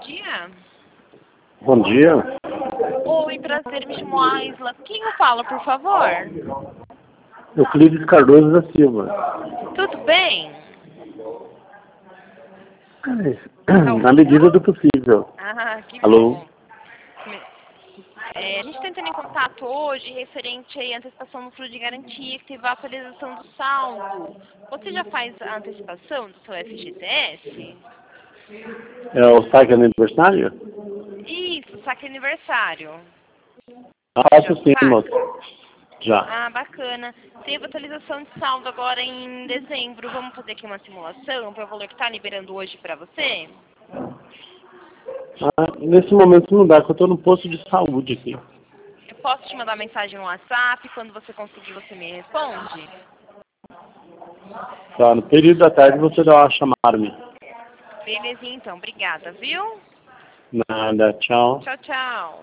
dia. Bom dia. Oi, prazer, me chamo Aisla. Quem eu falo, por favor? Euclides Cardoso da Silva. Tudo bem? Na medida do possível. Ah, que Alô? bom. A gente está entrando em contato hoje referente à antecipação do fundo de garantia, que teve a atualização do saldo. Você já faz a antecipação do seu FGTS? É o saque aniversário? Isso, saque aniversário. Faço sim, moço. Já. Ah, bacana. Teve atualização de saldo agora em dezembro. Vamos fazer aqui uma simulação para o valor que está liberando hoje para você? Nesse momento não dá, porque eu estou no posto de saúde aqui. Eu posso te mandar mensagem no WhatsApp, quando você conseguir você me responde? Tá, no período da tarde você dá uma chamada-me. Belezinha então, obrigada, viu? Nada, tchau. Tchau, tchau.